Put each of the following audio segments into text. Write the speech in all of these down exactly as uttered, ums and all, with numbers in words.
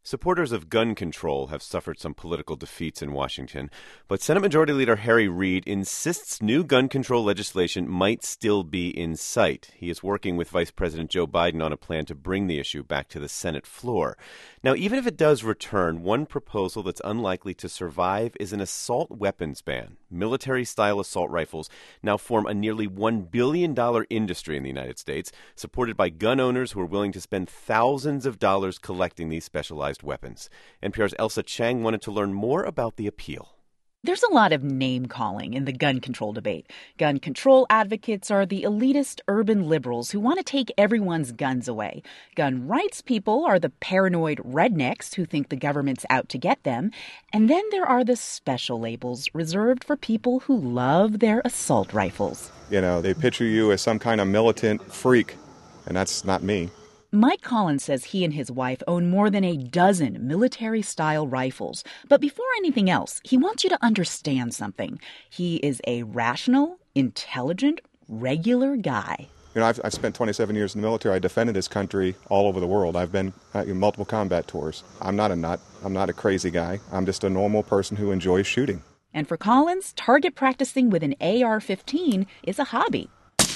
Supporters of gun control have suffered some political defeats in Washington, but Senate Majority Leader Harry Reid insists new gun control legislation might still be in sight. He is working with Vice President Joe Biden on a plan to bring the issue back to the Senate floor. Now, even if it does return, one proposal that's unlikely to survive is an assault weapons ban. Military-style assault rifles now form a nearly one billion dollars industry in the United States, supported by gun owners who are willing to spend thousands of dollars collecting these specialized weapons. N P R's Elsa Chang wanted to learn more about the appeal. There's a lot of name-calling in the gun control debate. Gun control advocates are the elitist urban liberals who want to take everyone's guns away. Gun rights people are the paranoid rednecks who think the government's out to get them. And then there are the special labels reserved for people who love their assault rifles. You know, they picture you as some kind of militant freak, and that's not me. Mike Collins says he and his wife own more than a dozen military-style rifles. But before anything else, he wants you to understand something. He is a rational, intelligent, regular guy. You know, I've, I've spent twenty-seven years in the military. I defended this country all over the world. I've been uh, in multiple combat tours. I'm not a nut. I'm not a crazy guy. I'm just a normal person who enjoys shooting. And for Collins, target practicing with an A R fifteen is a hobby.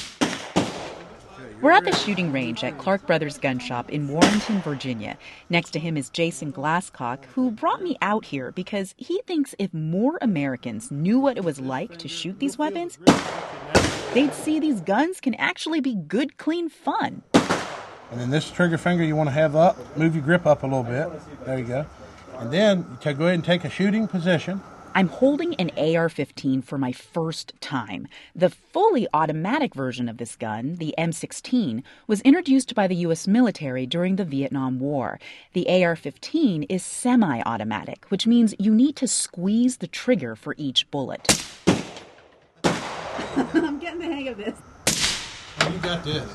We're at the shooting range at Clark Brothers Gun Shop in Warrenton, Virginia. Next to him is Jason Glasscock, who brought me out here because he thinks if more Americans knew what it was like to shoot these weapons, they'd see these guns can actually be good, clean fun. And then this trigger finger you want to have up, move your grip up a little bit. There you go. And then you go ahead and take a shooting position. I'm holding an A R fifteen for my first time. The fully automatic version of this gun, the M sixteen, was introduced by the U S military during the Vietnam War. The A R fifteen is semi-automatic, which means you need to squeeze the trigger for each bullet. I'm getting the hang of this. Oh, you got this.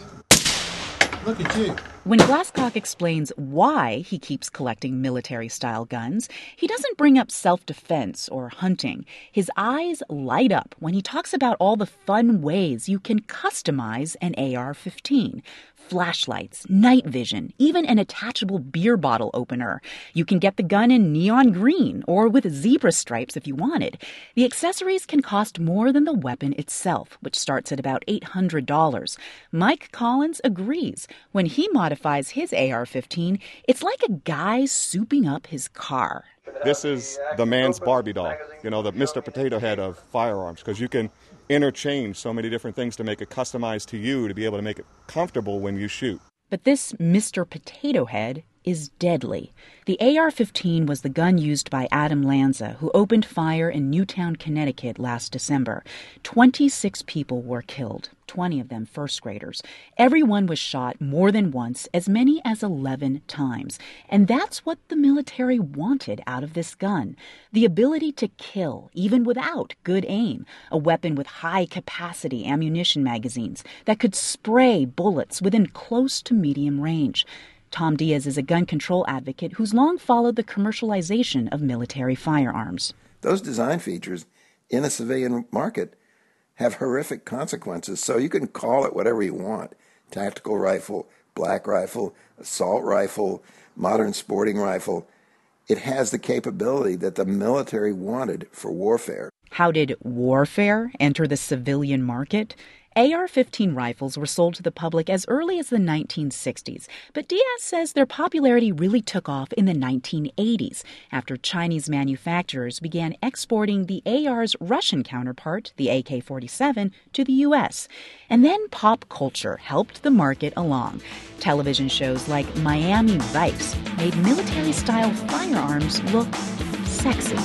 Look at you. When Glasscock explains why he keeps collecting military-style guns, he doesn't bring up self-defense or hunting. His eyes light up when he talks about all the fun ways you can customize an A R fifteen. Flashlights, night vision, even an attachable beer bottle opener. You can get the gun in neon green or with zebra stripes if you wanted. The accessories can cost more than the weapon itself, which starts at about eight hundred dollars. Mike Collins agrees. When he modifies his A R fifteen, it's like a guy souping up his car. This is the man's Barbie doll, you know, the Mister Potato Head of firearms, because you can interchange so many different things to make it customized to you to be able to make it comfortable when you shoot. But this Mister Potato Head is deadly. The A R fifteen was the gun used by Adam Lanza, who opened fire in Newtown, Connecticut last December. twenty-six people were killed, twenty of them first graders. Everyone was shot more than once, as many as eleven times. And that's what the military wanted out of this gun. The ability to kill, even without good aim. A weapon with high-capacity ammunition magazines that could spray bullets within close to medium range. Tom Diaz is a gun control advocate who's long followed the commercialization of military firearms. Those design features in a civilian market have horrific consequences, so you can call it whatever you want. Tactical rifle, black rifle, assault rifle, modern sporting rifle. It has the capability that the military wanted for warfare. How did warfare enter the civilian market? A R fifteen rifles were sold to the public as early as the nineteen sixties, but Diaz says their popularity really took off in the nineteen eighties, after Chinese manufacturers began exporting the A R's Russian counterpart, the A K forty-seven, to the U S. And then pop culture helped the market along. Television shows like Miami Vice made military-style firearms look sexy.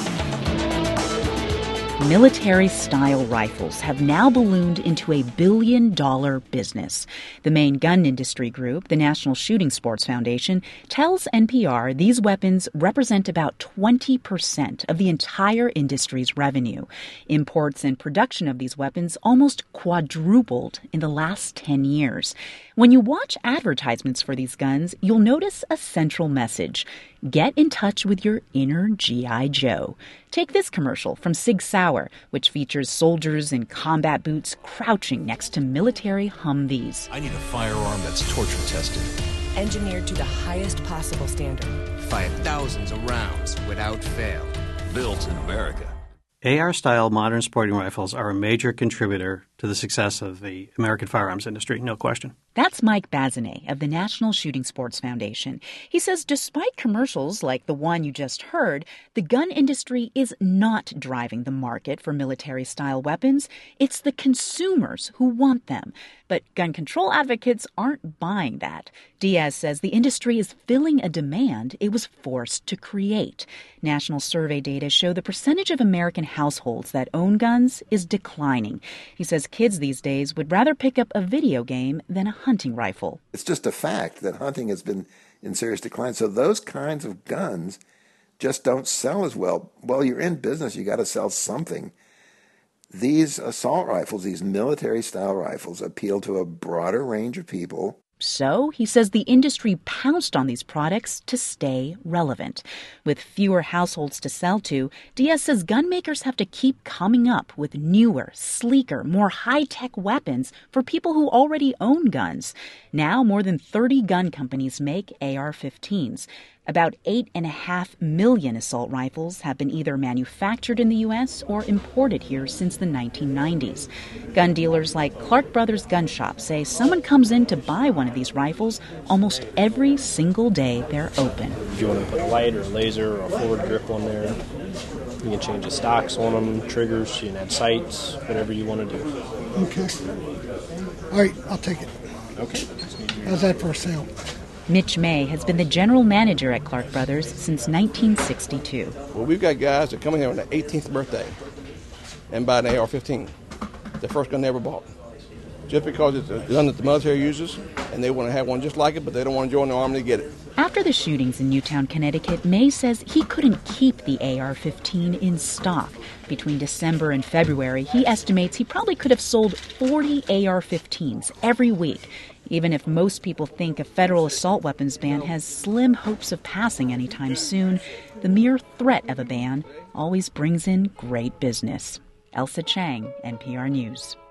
Military-style rifles have now ballooned into a billion-dollar business. The main gun industry group, the National Shooting Sports Foundation, tells N P R these weapons represent about twenty percent of the entire industry's revenue. Imports and production of these weapons almost quadrupled in the last ten years. When you watch advertisements for these guns, you'll notice a central message. Get in touch with your inner G I Joe. Take this commercial from Sig Sauer, which features soldiers in combat boots crouching next to military Humvees. I need a firearm that's torture tested. engineered to the highest possible standard. Fire thousands of rounds without fail. Built in America. A R-style modern sporting rifles are a major contributor to the success of the American firearms industry, no question. That's Mike Bazinet of the National Shooting Sports Foundation. He says despite commercials like the one you just heard, the gun industry is not driving the market for military-style weapons. It's the consumers who want them. But gun control advocates aren't buying that. Diaz says the industry is filling a demand it was forced to create. National survey data show the percentage of American households that own guns is declining. He says kids these days would rather pick up a video game than a hunting rifle. It's just a fact that hunting has been in serious decline. So those kinds of guns just don't sell as well. Well, you're in business, you got to sell something. These assault rifles, these military-style rifles, appeal to a broader range of people. So, he says the industry pounced on these products to stay relevant. With fewer households to sell to, Diaz says gun makers have to keep coming up with newer, sleeker, more high-tech weapons for people who already own guns. Now, more than thirty gun companies make A R fifteens. About eight and a half million assault rifles have been either manufactured in the U S or imported here since the nineteen nineties. Gun dealers like Clark Brothers Gun Shop say someone comes in to buy one of these rifles almost every single day they're open. If you want to put a light or a laser or a forward grip on there, you can change the stocks on them, triggers, you can add sights, whatever you want to do. Okay. All right, I'll take it. Okay. How's that for a sale? Mitch May has been the general manager at Clark Brothers since nineteen sixty-two. Well, we've got guys that come in here on their eighteenth birthday and buy an A R fifteen, the first gun they ever bought. Just because it's a gun that the military uses, and they want to have one just like it, but they don't want to join the army to get it. After the shootings in Newtown, Connecticut, May says he couldn't keep the A R fifteen in stock. Between December and February, he estimates he probably could have sold forty A R fifteens every week. Even if most people think a federal assault weapons ban has slim hopes of passing anytime soon, the mere threat of a ban always brings in great business. Elsa Chang, N P R News.